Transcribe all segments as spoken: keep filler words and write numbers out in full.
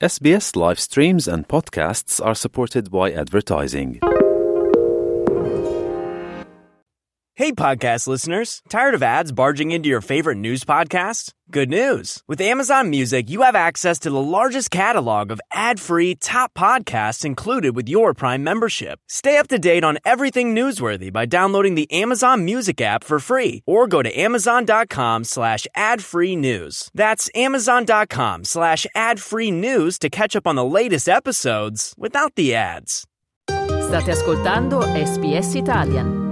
S B S live streams and podcasts are supported by advertising. Hey, podcast listeners. Tired of ads barging into your favorite news podcasts? Good news. With Amazon Music, you have access to the largest catalog of ad-free top podcasts included with your Prime membership. Stay up to date on everything newsworthy by downloading the Amazon Music app for free or go to amazon.com slash ad-free news. That's amazon.com slash ad-free news to catch up on the latest episodes without the ads. State ascoltando S B S Italian.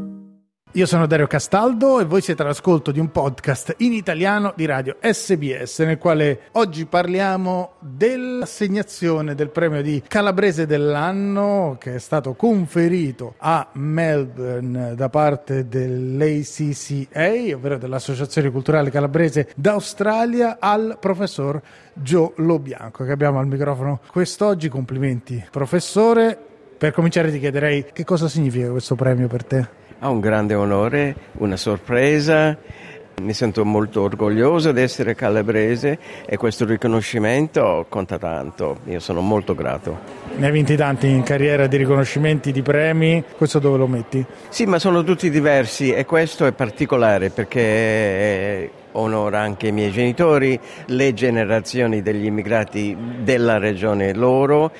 Io sono Dario Castaldo e voi siete all'ascolto di un podcast in italiano di Radio S B S, nel quale oggi parliamo dell'assegnazione del premio di Calabrese dell'anno che è stato conferito a Melbourne da parte dell'A C C A, ovvero dell'Associazione Culturale Calabrese d'Australia, al professor Joe Lobianco, che abbiamo al microfono quest'oggi. Complimenti, professore. Per cominciare ti chiederei che cosa significa questo premio per te? Ha un grande onore, una sorpresa, mi sento molto orgoglioso di essere calabrese e questo riconoscimento conta tanto, io sono molto grato. Ne hai vinti tanti in carriera di riconoscimenti, di premi, questo dove lo metti? Sì, ma sono tutti diversi e questo è particolare perché onora anche i miei genitori, le generazioni degli immigrati della regione loro,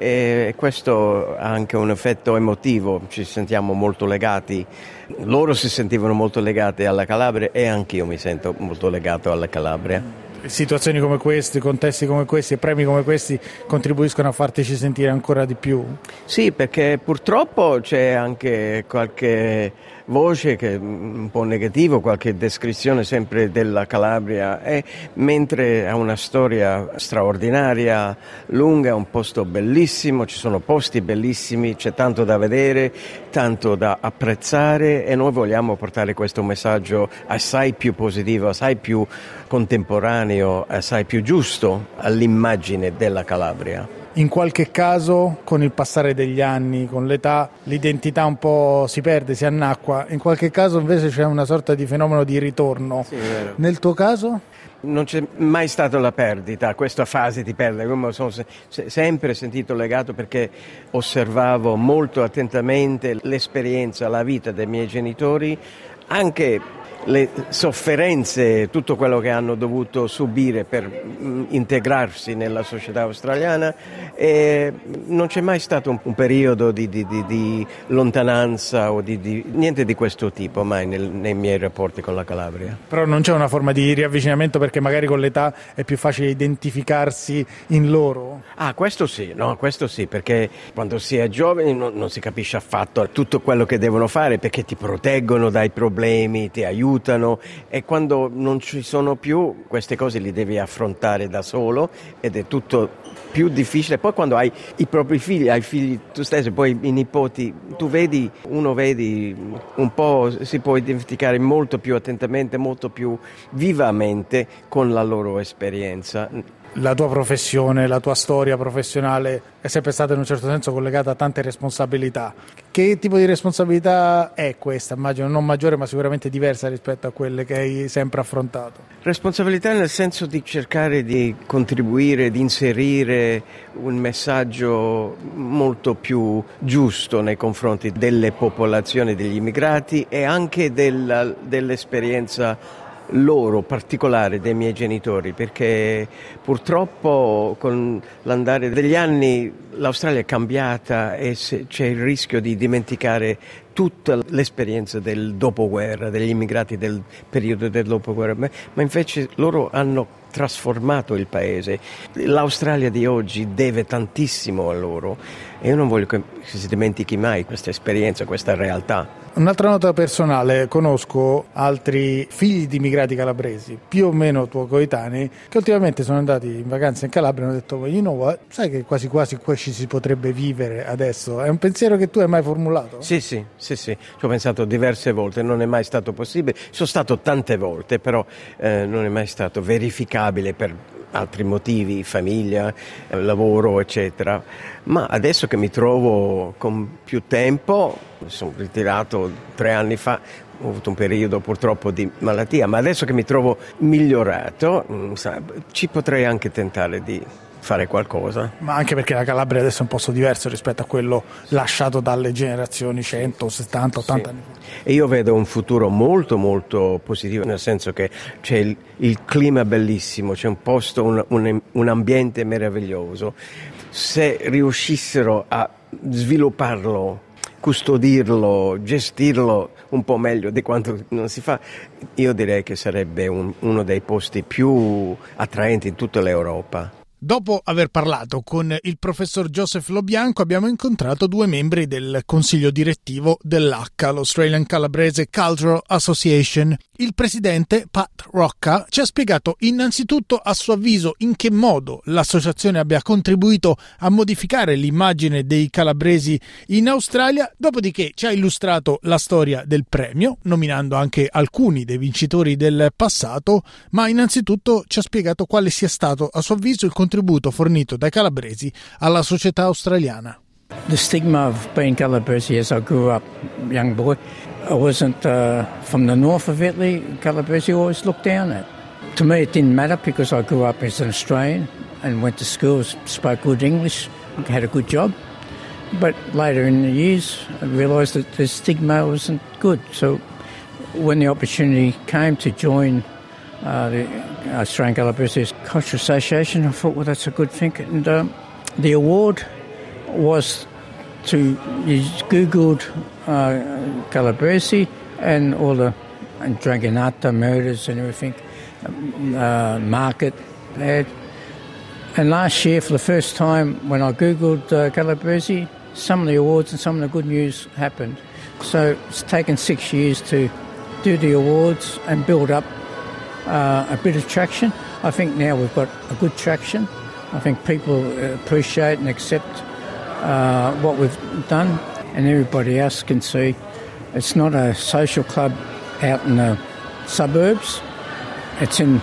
e questo ha anche un effetto emotivo, ci sentiamo molto legati, loro si sentivano molto legati alla Calabria e anch'io mi sento molto legato alla Calabria. Situazioni come queste, contesti come questi e premi come questi contribuiscono a fartici sentire ancora di più? Sì, perché purtroppo c'è anche qualche voce che è un po' negativo, qualche descrizione sempre della Calabria, e mentre ha una storia straordinaria, lunga, è un posto bellissimo, ci sono posti bellissimi, c'è tanto da vedere, tanto da apprezzare e noi vogliamo portare questo messaggio assai più positivo, assai più contemporaneo, assai più giusto all'immagine della Calabria. In qualche caso, con il passare degli anni, con l'età, l'identità un po' si perde, si annacqua. In qualche caso invece c'è una sorta di fenomeno di ritorno. Sì, è vero. Nel tuo caso? Non c'è mai stata la perdita, questa fase di perdita, come sono se- sempre sentito legato perché osservavo molto attentamente l'esperienza, la vita dei miei genitori, anche le sofferenze, tutto quello che hanno dovuto subire per mh, integrarsi nella società australiana, e non c'è mai stato un, un periodo di, di, di, di lontananza o di, di niente di questo tipo mai nel, nei miei rapporti con la Calabria. Però non c'è una forma di riavvicinamento perché magari con l'età è più facile identificarsi in loro? Ah, questo sì, no, questo sì, perché quando si è giovani non, non si capisce affatto tutto quello che devono fare perché ti proteggono dai problemi, ti aiutano, e quando non ci sono più queste cose li devi affrontare da solo ed è tutto più difficile. Poi quando hai i propri figli, hai figli tu stesso, poi i nipoti, tu vedi, uno vedi un po', si può identificare molto più attentamente, molto più vivamente con la loro esperienza. La tua professione, la tua storia professionale è sempre stata in un certo senso collegata a tante responsabilità. Che tipo di responsabilità è questa? Immagino non maggiore ma sicuramente diversa rispetto a quelle che hai sempre affrontato. Responsabilità nel senso di cercare di contribuire, di inserire un messaggio molto più giusto nei confronti delle popolazioni, degli immigrati e anche della, dell'esperienza loro particolare dei miei genitori, perché purtroppo con l'andare degli anni l'Australia è cambiata e c'è il rischio di dimenticare tutta l'esperienza del dopoguerra, degli immigrati del periodo del dopoguerra, ma invece loro hanno trasformato il paese. L'Australia di oggi deve tantissimo a loro e io non voglio che si dimentichi mai questa esperienza, questa realtà. Un'altra nota personale: conosco altri figli di immigrati calabresi, più o meno tuoi coetanei, che ultimamente sono andati in vacanza in Calabria e hanno detto you know what, sai che quasi quasi qua ci si potrebbe vivere adesso? È un pensiero che tu hai mai formulato? Sì, sì, sì, sì, ci ho pensato diverse volte, non è mai stato possibile, sono stato tante volte, però eh, non è mai stato verificabile per altri motivi, famiglia, lavoro, eccetera. Ma adesso che mi trovo con più tempo, sono ritirato tre anni fa, ho avuto un periodo purtroppo di malattia, ma adesso che mi trovo migliorato, ci potrei anche tentare di fare qualcosa. Ma anche perché la Calabria adesso è un posto diverso rispetto a quello lasciato dalle generazioni cento, settanta, ottanta sì. anni fa. E io vedo un futuro molto molto positivo, nel senso che c'è il, il clima bellissimo, c'è un posto, un, un, un ambiente meraviglioso. Se riuscissero a svilupparlo, custodirlo, gestirlo un po' meglio di quanto non si fa, io direi che sarebbe un, uno dei posti più attraenti in tutta l'Europa. Dopo aver parlato con il professor Joseph Lobianco abbiamo incontrato due membri del consiglio direttivo dell'A C C A, l'Australian Calabrese Cultural Association. Il presidente, Pat Rocca, ci ha spiegato innanzitutto a suo avviso in che modo l'associazione abbia contribuito a modificare l'immagine dei calabresi in Australia, dopodiché ci ha illustrato la storia del premio, nominando anche alcuni dei vincitori del passato, ma innanzitutto ci ha spiegato quale sia stato a suo avviso il contributo fornito dai calabresi alla società australiana. The stigma of being Calabrese as I grew up, young boy, I wasn't uh, from the north of Italy. Calabrese always looked down at. To me, it didn't matter because I grew up as an Australian and went to school, spoke good English, had a good job. But later in the years, I realised that the stigma wasn't good. So when the opportunity came to join uh, the Australian Calabrese Cultural Association, I thought, well, that's a good thing. And um, the award was to, you googled uh, Calabrese and all the and Dragonata murders and everything, uh, market ad. And last year, for the first time, when I googled uh, Calabrese, some of the awards and some of the good news happened. So it's taken six years to do the awards and build up uh, a bit of traction. I think now we've got a good traction. I think people appreciate and accept Uh, what we've done, and everybody else can see it's not a social club out in the suburbs. It's in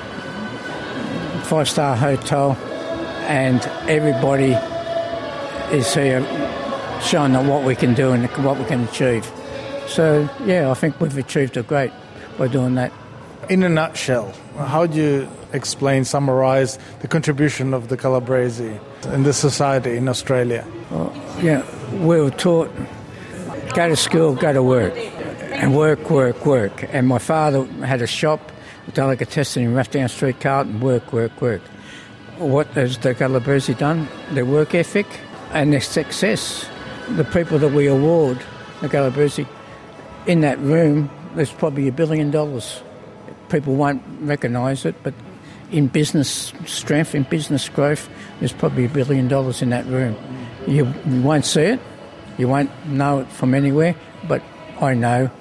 a five-star hotel, and everybody is here showing what we can do and what we can achieve. So, yeah, I think we've achieved a great by doing that. In a nutshell, how do you explain, summarize the contribution of the Calabrese in the society in Australia? Well, yeah, we were taught, go to school, go to work, and work, work, work. And my father had a shop, a delicatessen in Rathdown Street, Carlton, work, work, work. What has the Calabrese done? Their work ethic and their success. The people that we award, the Calabrese, in that room, there's probably a billion dollars. People won't recognise it, but in business strength, in business growth, there's probably a billion dollars in that room. You, you won't see it, you won't know it from anywhere, but I know.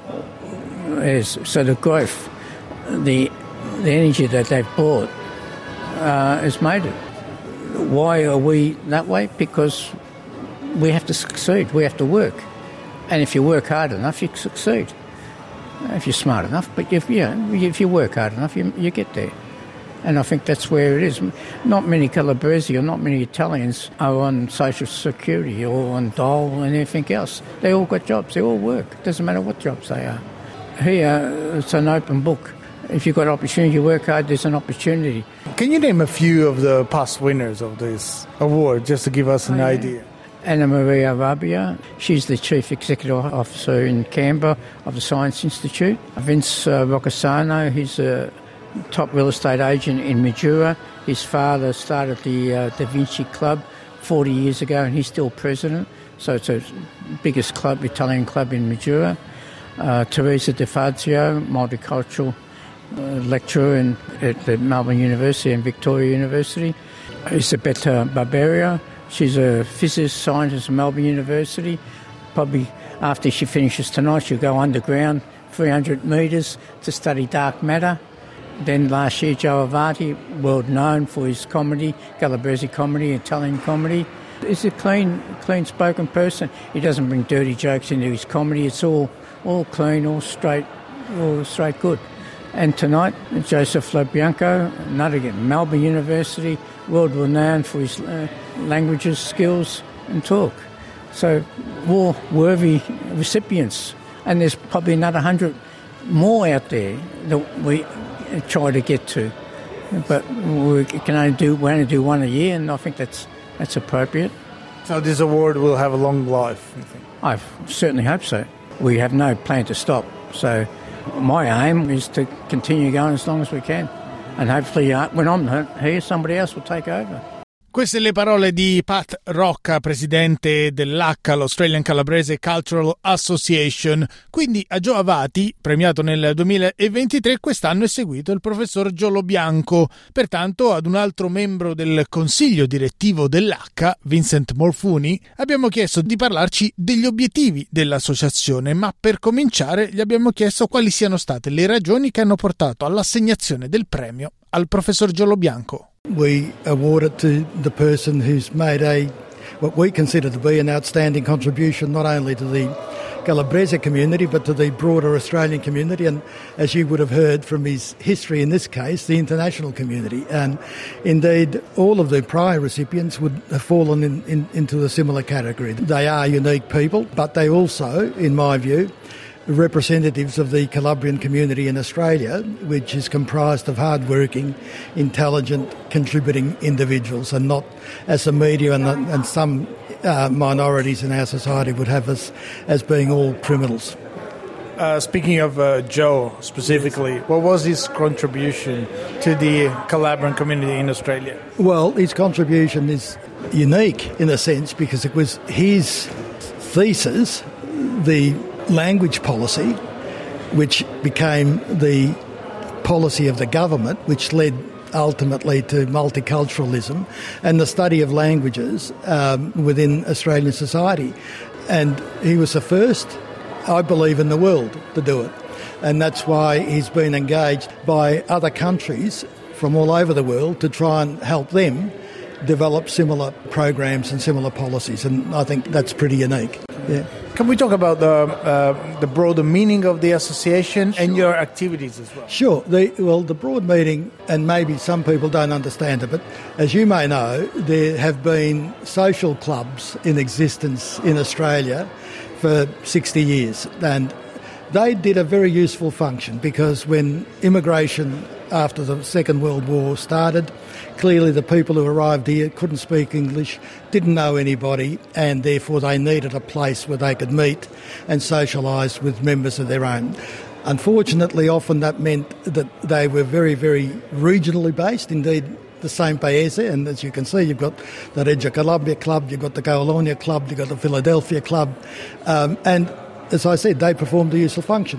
Is, so the growth, the the energy that they've brought uh, has made it. Why are we that way? Because we have to succeed, we have to work. And if you work hard enough, you succeed. If you're smart enough, but if, yeah, if you work hard enough, you, you get there. And I think that's where it is. Not many Calabrese or not many Italians are on social security or on dole and anything else. They all got jobs, they all work. It doesn't matter what jobs they are. Here, it's an open book. If you've got opportunity, you work hard, there's an opportunity. Can you name a few of the past winners of this award, just to give us an oh, yeah. idea? Anna Maria Rabia, she's the Chief Executive Officer in Canberra of the Science Institute. Vince uh, Roccasano, he's a top real estate agent in Mildura. His father started the uh, Da Vinci Club forty years ago and he's still president. So it's the biggest club, Italian club in Mildura. Uh, Teresa Di Fazio, multicultural uh, lecturer in, at the Melbourne University and Victoria University. Isabetta Barberio, she's a physicist, scientist at Melbourne University. Probably after she finishes tonight, she'll go underground three hundred metres to study dark matter. Then last year, Joe Avanti, world known for his comedy, Calabrese comedy, Italian comedy. He's a clean, clean-spoken person. He doesn't bring dirty jokes into his comedy. It's all, all clean, all straight, all straight good. And tonight, Joseph Lobianco, another again, Melbourne University, world-renowned for his uh, languages, skills and talk. So, all worthy recipients. And there's probably another hundred more out there that we try to get to. but we can only do we only do one a year, and I think that's that's appropriate. So this award will have a long life, you think? I certainly hope so. We have no plan to stop, so my aim is to continue going as long as we can, and hopefully uh, when I'm here, somebody else will take over. Queste le parole di Pat Rocca, presidente dell'A C A, l'Australian Calabrese Cultural Association. Quindi a Joe Avati, premiato nel duemilaventitré, quest'anno è seguito il professor Giolo Bianco. Pertanto ad un altro membro del consiglio direttivo dell'A C A, Vincent Morfuni, abbiamo chiesto di parlarci degli obiettivi dell'associazione, ma per cominciare gli abbiamo chiesto quali siano state le ragioni che hanno portato all'assegnazione del premio al professor Giolo Bianco. We award it to the person who's made a what we consider to be an outstanding contribution not only to the Calabrese community but to the broader Australian community, and as you would have heard from his history in this case, the international community. And indeed all of the prior recipients would have fallen in, in, into a similar category. They are unique people, but they also, in my view, representatives of the Calabrian community in Australia, which is comprised of hard-working, intelligent, contributing individuals, and not as the media and, and some uh, minorities in our society would have us as being all criminals. Uh, speaking of uh, Joe specifically, what was his contribution to the Calabrian community in Australia? Well, his contribution is unique in a sense because it was his thesis, the language policy, which became the policy of the government, which led ultimately to multiculturalism and the study of languages um, within Australian society. And he was the first, I believe, in the world to do it. And that's why he's been engaged by other countries from all over the world to try and help them develop similar programs and similar policies. And I think that's pretty unique. Yeah. Can we talk about the uh, the broader meaning of the association sure. and your activities as well? Sure. The, well, the broad meaning, and maybe some people don't understand it, but as you may know, there have been social clubs in existence in Australia for sixty years. And they did a very useful function because when immigration after the Second World War started, clearly the people who arrived here couldn't speak English, didn't know anybody, and therefore they needed a place where they could meet and socialise with members of their own. Unfortunately, often that meant that they were very, very regionally based. Indeed, the same Paese, and as you can see, you've got the Reggio Calabria Club, you've got the Colonia Club, you've got the Philadelphia Club, um, and as I said, they performed a useful function.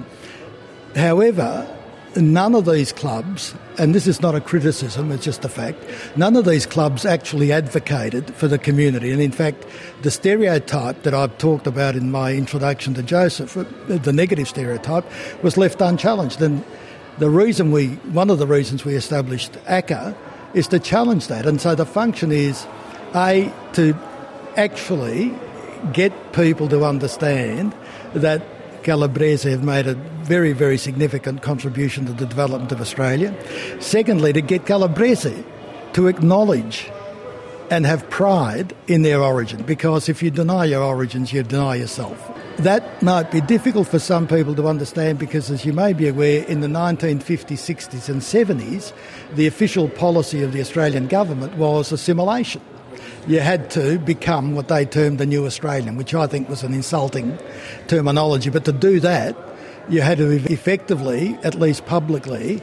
However, none of these clubs, and this is not a criticism, it's just a fact, none of these clubs actually advocated for the community. And in fact, the stereotype that I've talked about in my introduction to Joseph, the negative stereotype, was left unchallenged. And the reason we, one of the reasons we established A C A is to challenge that. And so the function is, A, to actually get people to understand that Calabrese have made a very, very significant contribution to the development of Australia. Secondly, to get Calabrese to acknowledge and have pride in their origin, because if you deny your origins, you deny yourself. That might be difficult for some people to understand because, as you may be aware, in the nineteen fifties, sixties and seventies, the official policy of the Australian government was assimilation. You had to become what they termed the new Australian, which I think was an insulting terminology. But to do that, you had to effectively, at least publicly,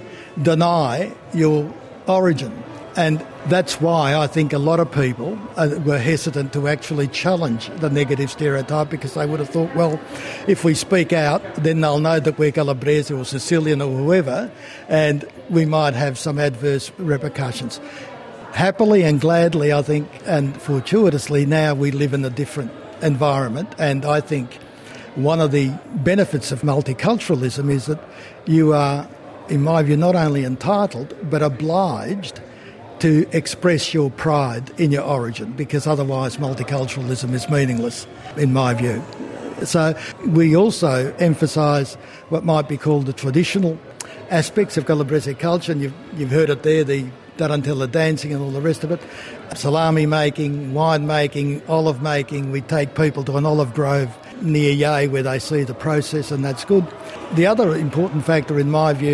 deny your origin. And that's why I think a lot of people were hesitant to actually challenge the negative stereotype, because they would have thought, well, if we speak out, then they'll know that we're Calabrese or Sicilian or whoever, and we might have some adverse repercussions. Happily and gladly, I think, and fortuitously, now we live in a different environment. And I think one of the benefits of multiculturalism is that you are, in my view, not only entitled, but obliged to express your pride in your origin, because otherwise multiculturalism is meaningless, in my view. So we also emphasise what might be called the traditional aspects of Calabrese culture, and you've, you've heard it there, the Tarantella dancing and all the rest of it, salami making, wine making, olive making. We take people to an olive grove near Yea where they see the process, and that's good. The other important factor, in my view,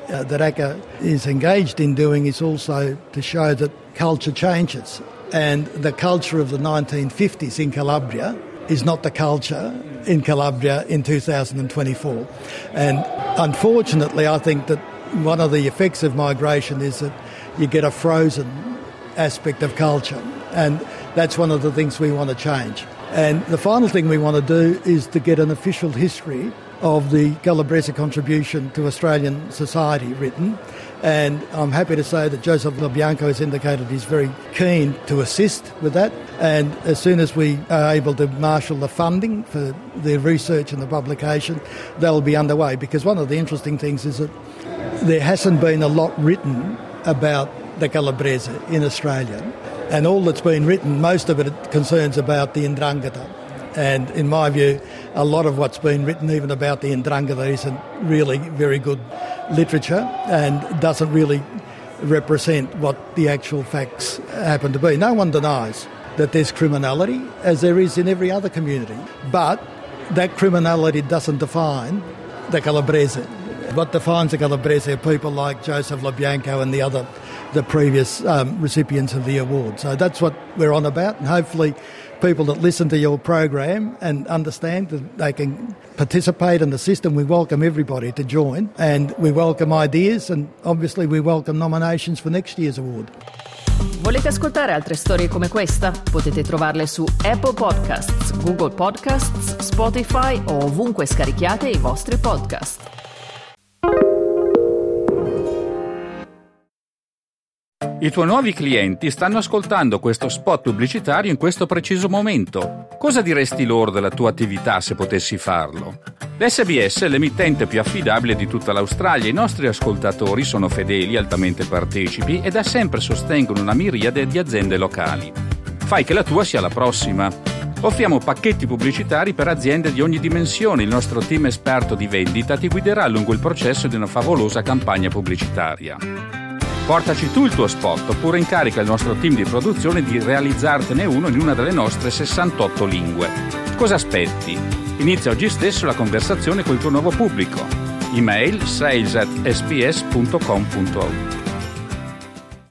uh, that A C A is engaged in doing is also to show that culture changes. And the culture of the nineteen fifties in Calabria is not the culture in Calabria in two thousand twenty-four. And unfortunately, I think that one of the effects of migration is that you get a frozen aspect of culture. And that's one of the things we want to change. And the final thing we want to do is to get an official history of the Calabrese contribution to Australian society written. And I'm happy to say that Joseph LoBianco has indicated he's very keen to assist with that. And as soon as we are able to marshal the funding for the research and the publication, they'll be underway. Because one of the interesting things is that there hasn't been a lot written about the Calabrese in Australia. And all that's been written, most of it concerns about the Ndrangheta. And in my view, a lot of what's been written even about the Ndrangheta isn't really very good literature and doesn't really represent what the actual facts happen to be. No one denies that there's criminality, as there is in every other community. But that criminality doesn't define the Calabrese. What defines the Calabrese are people like Joseph LoBianco and the other, the previous um, recipients of the award. So that's what we're on about, and hopefully people that listen to your program and understand that they can participate in the system. We welcome everybody to join, and we welcome ideas, and obviously we welcome nominations for next year's award. Volete ascoltare altre storie come questa? Potete trovarle su Apple Podcasts, Google Podcasts, Spotify o ovunque scarichiate i vostri podcast. I tuoi nuovi clienti stanno ascoltando questo spot pubblicitario in questo preciso momento. Cosa diresti loro della tua attività se potessi farlo? L'S B S è l'emittente più affidabile di tutta l'Australia. I nostri ascoltatori sono fedeli, altamente partecipi e da sempre sostengono una miriade di aziende locali. Fai che la tua sia la prossima. Offriamo pacchetti pubblicitari per aziende di ogni dimensione. Il nostro team esperto di vendita ti guiderà lungo il processo di una favolosa campagna pubblicitaria. Portaci tu il tuo spot oppure incarica il nostro team di produzione di realizzartene uno in una delle nostre sessantotto lingue. Cosa aspetti? Inizia oggi stesso la conversazione col tuo nuovo pubblico. Email sales at s b s punto com punto a u.